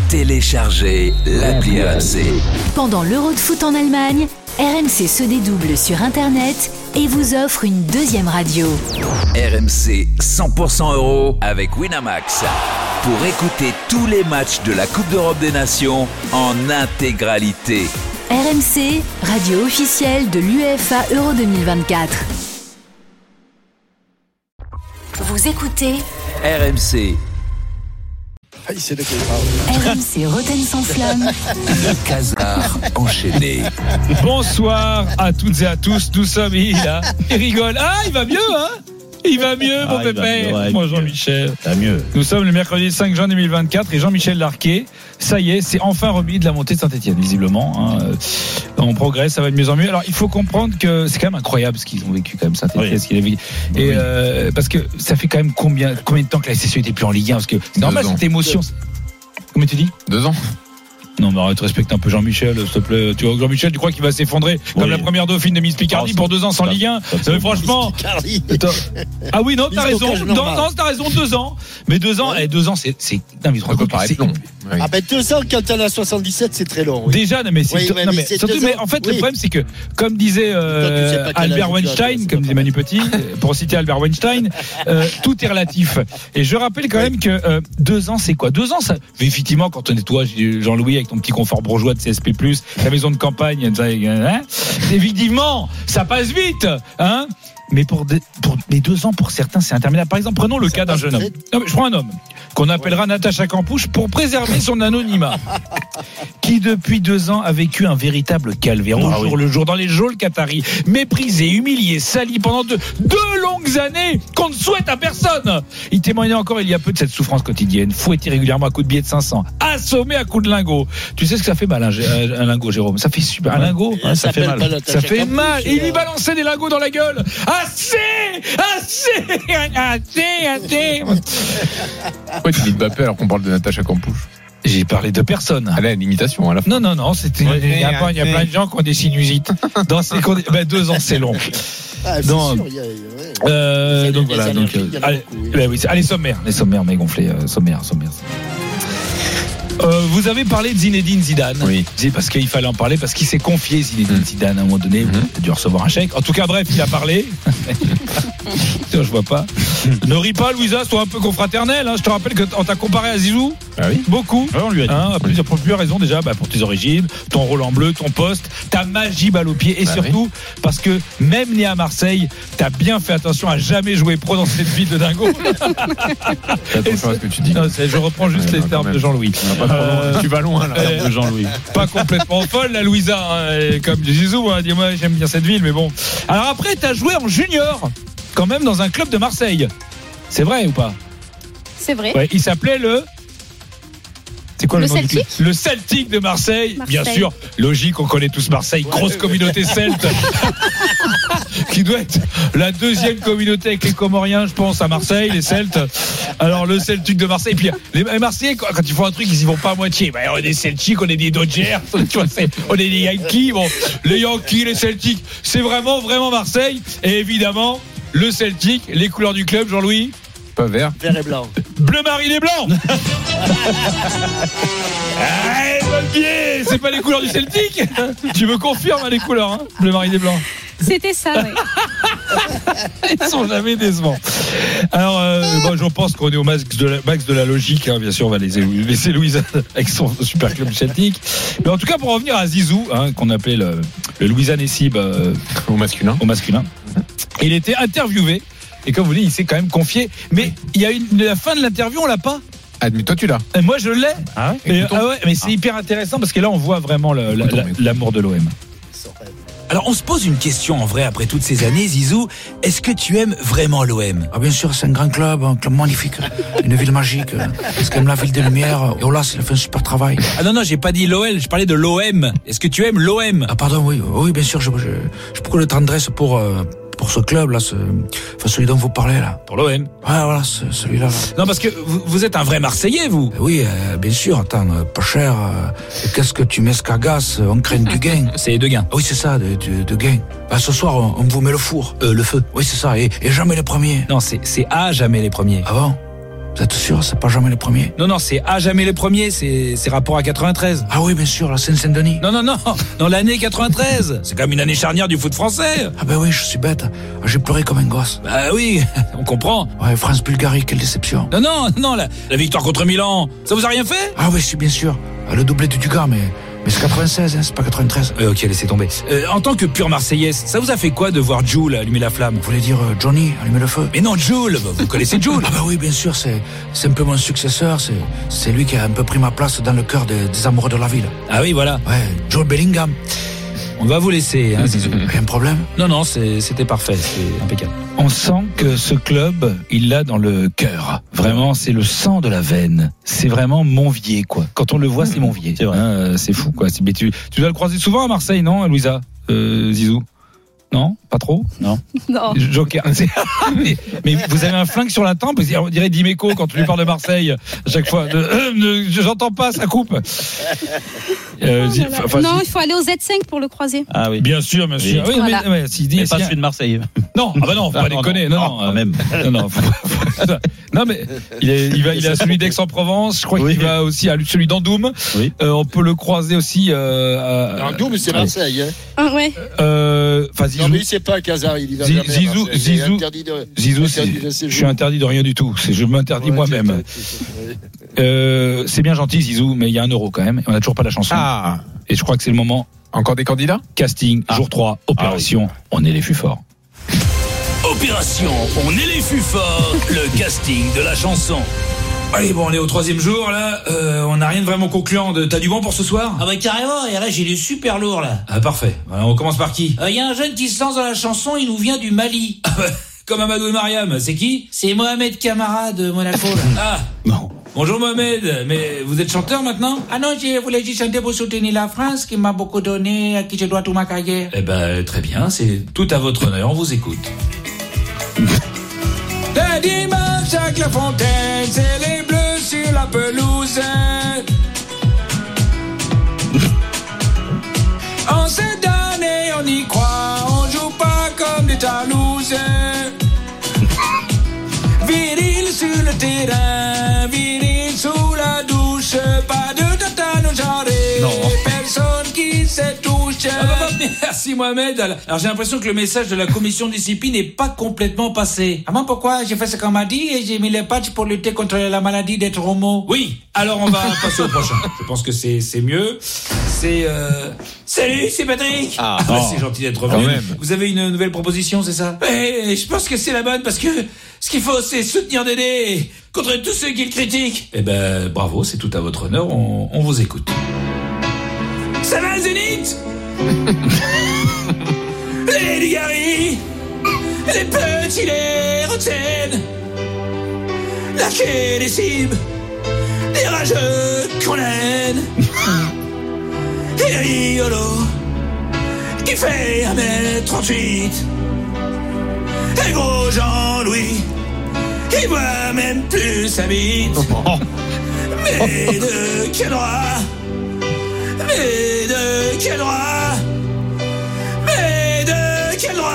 Téléchargez l'appli RMC. Pendant l'Euro de foot en Allemagne, RMC se dédouble sur Internet et vous offre une deuxième radio. RMC 100% euro avec Winamax. Pour écouter tous les matchs de la Coupe d'Europe des Nations en intégralité. RMC, radio officielle de l'UEFA Euro 2024. Vous écoutez RMC. RMC Rotten sans flamme. Le Casar enchaîné. Bonsoir à toutes et à tous, nous sommes il rigole. Ah, il va mieux, hein? Il va mieux, mon pépé. Moi, Jean-Michel. Ça va mieux. Nous sommes le mercredi 5 juin 2024 et Jean-Michel Larquet, ça y est, c'est enfin remis de la montée de Saint-Etienne, visiblement. On progresse, ça va de mieux en mieux. Alors, il faut comprendre que c'est quand même incroyable ce qu'ils ont vécu, quand même, Saint-Etienne. Oui. Ce qu'il a vécu. Et parce que ça fait quand même combien de temps que la SSE n'était plus en Ligue 1? Parce que c'est normal, cette émotion. Comment tu dis? 2 ans. Non, mais arrête, respecte un peu Jean-Michel, s'il te plaît. Tu vois, Jean-Michel, tu crois qu'il va s'effondrer comme la première dauphine de Miss Picardie pour 2 ans sans Ligue 1? Mais franchement. Ah oui, non, t'as raison. Non, t'as raison, 2 ans. Mais 2 ans, 2 ans, c'est. Non, mais Ça peut paraître long. Oui. Ah ben 2 ans quand t'en as 77, c'est très long. Oui. Déjà, non mais c'est, Oui, non, mais c'est surtout, 2 ans. mais en fait, Oui. le problème, c'est que, comme disait tu sais pas quel Albert âge tu as, Weinstein, c'est comme pas disait Manu Petit, pour citer Albert Weinstein, tout est relatif. Et je rappelle quand même que 2 ans, c'est quoi? 2 ans, ça. Effectivement, quand on est toi, Jean-Louis, avec ton petit confort bourgeois de CSP+, la maison de campagne, hein, effectivement, ça passe vite, hein. Mais pour les 2 ans, pour certains, c'est interminable. Par exemple, prenons le cas d'un jeune homme. Non, mais je prends un homme qu'on appellera Natacha Campouche pour préserver son anonymat, qui depuis 2 ans a vécu un véritable calvaire au jour le jour dans les geôles qataris, méprisé, humilié, sali pendant 2 longues années qu'on ne souhaite à personne. Il témoignait encore il y a peu de cette souffrance quotidienne, fouetté régulièrement à coups de billets de 500, assommé à coups de lingots. Tu sais ce que ça fait mal un lingot, Jérôme? Ça fait super. Un lingot, hein, ça fait mal. Ça fait Campouche, mal. Et il lui balançait des lingots dans la gueule. Assez. Pourquoi tu dis Mbappé alors qu'on parle de Natacha Campouche? J'ai parlé de personne. Elle a une imitation à la fin. Non, c'était. Il y a plein de gens qui ont des sinusites. Dans ces 2 ans, c'est long. Ah, c'est Non. sûr, Donc voilà. Donc, allez, sommaire, mais gonflé. Sommaire. Vous avez parlé de Zinedine Zidane. Oui. C'est parce qu'il fallait en parler, parce qu'il s'est confié, Zinedine Zidane, à un moment donné. Il a dû recevoir un chèque. En tout cas, bref, il a parlé. Je vois pas. Ne ris pas, Louisa, sois un peu confraternel. Hein. Je te rappelle qu'on t'a comparé à Zizou. Ah oui. Beaucoup. Ouais, on lui a dit. Pour plusieurs raisons déjà. Pour tes origines, ton rôle en bleu, ton poste, ta magie balle au pied. Et surtout, parce que même né à Marseille, t'as bien fait attention à jamais jouer pro dans cette ville de dingo. Fais attention à ce que tu dis. Non, je reprends juste les termes de Jean-Louis. Tu vas loin là. De Jean-Louis. Pas complètement folle la Louisa, hein, comme Zizou, hein. Dis-moi, j'aime bien cette ville, mais bon. Alors après, t'as joué en junior, quand même dans un club de Marseille. C'est vrai ou pas? C'est vrai. Ouais, il s'appelait c'est quoi le nom Celtic? du club? Le Celtic de Marseille. Bien Marseille. sûr, logique, on connaît tous Marseille, grosse communauté celte qui doit être la 2e communauté avec les Comoriens, je pense, à Marseille, les Celtes. Alors le Celtic de Marseille. Et puis les Marseillais, quand ils font un truc, ils y vont pas à moitié. On est des Celtics, on est des Dodgers, tu vois, on est des Yankees. Bon, les Yankees, les Celtics, c'est vraiment Marseille. Et évidemment, le Celtic, les couleurs du club, Jean-Louis. Pas vert. Vert et blanc. Bleu marine et blanc. Bon pied, c'est pas les couleurs du Celtic. Tu me confirmes les couleurs, hein? Bleu marine et blanc. C'était ça, oui. Ils sont jamais décevants. Alors, je pense qu'on est au max de la logique, hein. Bien sûr, on va laisser Louisa avec son super club Celtic. Mais en tout cas, pour revenir à Zizou, hein, qu'on appelait le Louisa Nessib Au masculin. Il était interviewé. Et comme vous dites, il s'est quand même confié. Mais il y a la fin de l'interview, on l'a pas. Ah, mais toi tu l'as. Et moi je l'ai. Ah ouais, Mais c'est hyper intéressant parce que là on voit vraiment l'amour de l'OM. Alors on se pose une question en vrai après toutes ces années, Zizou. Est-ce que tu aimes vraiment l'OM? Ah bien sûr, c'est un grand club magnifique, une ville magique. C'est quand même la ville des Lumières. Et Olas, il a fait un super travail. Ah non, j'ai pas dit l'OL, je parlais de l'OM. Est-ce que tu aimes l'OM? Ah pardon, oui, bien sûr, j'ai beaucoup de tendresse pour ce club là, celui dont vous parlez là. Pour l'OM. Ouais, voilà, celui-là. Là. Non, parce que vous êtes un vrai Marseillais, vous. Oui, bien sûr, attends, pas cher. Qu'est-ce que tu m'escargasses? On craint du gain. C'est de gain. Oui, c'est ça, de gain. Ce soir, on vous met le four. Le feu. Oui, c'est ça, et jamais les premiers. Non, c'est à jamais les premiers. Ah bon? Vous êtes sûr, c'est pas jamais les premiers? Non, c'est à jamais les premiers, c'est rapport à 93. Ah oui, bien sûr, la Seine-Saint-Denis. Non, l'année 93. C'est quand même une année charnière du foot français. Ah ben oui, je suis bête. J'ai pleuré comme un gosse. Bah oui, on comprend. Ouais, France-Bulgarie, quelle déception. Non, la victoire contre Milan, ça vous a rien fait? Ah oui, si, bien sûr. Le doublé du Dugas, mais c'est 96, hein, c'est pas 93. Ok, laissez tomber. En tant que pure Marseillaise, ça vous a fait quoi de voir Jules allumer la flamme? Vous voulez dire Johnny, allumer le feu? Mais non, Jules, vous connaissez Jules? Ah bah oui, bien sûr, c'est un peu mon successeur, c'est lui qui a un peu pris ma place dans le cœur des amoureux de la ville. Ah oui, voilà. Ouais, Joel Bellingham. On va vous laisser, hein, Zizou. Rien de problème? Non, c'était parfait, c'était impeccable. On sent que ce club, il l'a dans le cœur. Vraiment, c'est le sang de la veine. C'est vraiment Monvier, quoi. Quand on le voit, c'est Monvier. C'est vrai. Hein, c'est fou, quoi. Mais tu dois le croiser souvent à Marseille, non, Louisa? Zizou? Non, pas trop. Non. Joker. mais vous avez un flingue sur la tempe. On dirait Dimeco quand tu lui parles de Marseille à chaque fois. J'entends pas, ça coupe. Non, il faut aller au Z5 pour le croiser. Ah oui. Bien sûr. Oui, Voilà. mais pas celui de Marseille. Non, faut pas déconner. Non, même. Non, mais il a celui d'Aix-en-Provence. Je crois qu'il va aussi à celui d'Andoum. Oui. On peut le croiser aussi. Andoum, c'est Marseille. Ah ouais. Non, mais c'est pas Casar, il y va jamais. Zizou, je suis interdit de rien du tout. Je m'interdis moi-même. C'est bien gentil, Zizou, mais il y a 1 euro quand même. On n'a toujours pas la chanson. Ah. Et je crois que c'est le moment. Encore des candidats? Casting, jour 3, opération, on est les fûts forts. Opération, on est les fûts forts, le casting de la chanson. Allez, bon, on est au 3e jour, là. On n'a rien de vraiment concluant. T'as du bon pour ce soir? Ah bah carrément, et là j'ai du super lourd là. Ah, parfait. Alors, on commence par qui? Y a un jeune qui se lance dans la chanson, il nous vient du Mali. Ah ouais, comme Amadou et Mariam, c'est qui? C'est Mohamed Camara de Monaco là. Ah, non. Bonjour Mohamed, mais vous êtes chanteur maintenant? Ah non, je voulais juste chanter pour soutenir la France qui m'a beaucoup donné, à qui je dois toute ma carrière. Eh ben, très bien, c'est tout à votre honneur, on vous écoute. Le dimanche à Clairefontaine, c'est les bleus sur la pelouse. On se donne et on y croit, on joue pas comme des talouses. Viril sur le terrain, viril sous la douche, pas de tata nous genrer. Non. Personne qui se touche. Merci Mohamed. Alors j'ai l'impression que le message de la commission de discipline n'est pas complètement passé. Ah bon, pourquoi? J'ai fait ce qu'on m'a dit et j'ai mis les patchs pour lutter contre la maladie d'être homo. Oui, alors on va passer au prochain. Je pense que c'est mieux. Salut, c'est Patrick. C'est gentil d'être revenu. Vous avez une nouvelle proposition, c'est ça? Et je pense que c'est la bonne parce que ce qu'il faut, c'est soutenir Dédé contre tous ceux qui le critiquent. Eh ben, bravo, c'est tout à votre honneur. On vous écoute. Ça va, Zénith? Les Dugarry, les petits, les Rotten, la quai des cibles, les rageux qu'on aime, et Riolo, qui fait 1m38, et gros Jean-Louis, qui voit même plus sa bite, mais de quel droit? Mais de quel droit? Mais de quel droit?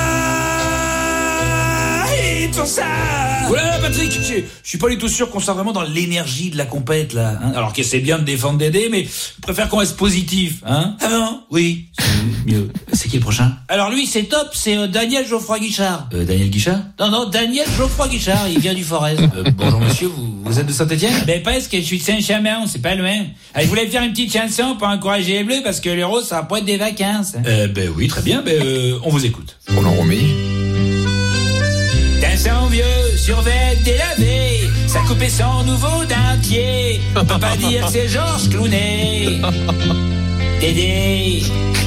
Ils font ça? Voilà Patrick, je suis pas du tout sûr qu'on soit vraiment dans l'énergie de la compète là. Hein, alors que c'est bien de défendre Dédé, mais je préfère qu'on reste positif. Hein. Ah bon? Oui, c'est mieux. C'est qui le prochain? Alors lui c'est top, c'est Daniel Geoffroy Guichard. Daniel Guichard? Non, Daniel Geoffroy Guichard, il vient du Forez. Bonjour monsieur, vous êtes de Saint-Etienne? Ben presque, je suis de Saint-Chamond, c'est pas loin. Je voulais faire une petite chanson pour encourager les Bleus parce que l'Euro ça va pas être des vacances. Ben oui, très bien, on vous écoute. Roland Romeilly. D'un sang vieux, survêt délavé, ça coupait son nouveau dentier. On peut pas dire que c'est Georges Clooney. Dédé.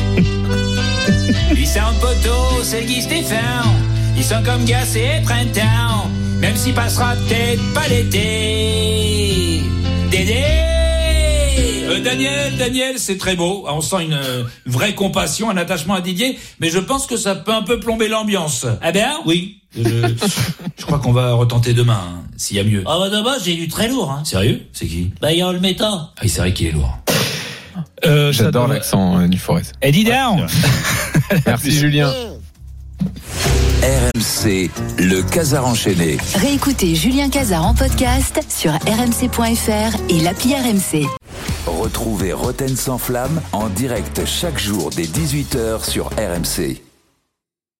800 poteaux, c'est Guy Stéphane. Ils sont comme Gas et Printemps, même s'il passera peut-être pas l'été. Dédé. Daniel, c'est très beau. On sent une vraie compassion, un attachement à Didier, mais je pense que ça peut un peu plomber l'ambiance. Ah ben? Oui. Je crois qu'on va retenter demain, hein, s'il y a mieux. Ah bah d'abord, j'ai du très lourd. Hein. Sérieux? C'est qui? Bah, il y a le méta. Ah oui, c'est vrai qu'il est lourd. J'adore l'accent du Forez. Eddie Down. Merci Julien. RMC, le Casar enchaîné. Réécoutez Julien Casar en podcast sur rmc.fr et l'appli RMC. Retrouvez Roten sans flamme en direct chaque jour dès 18h sur RMC.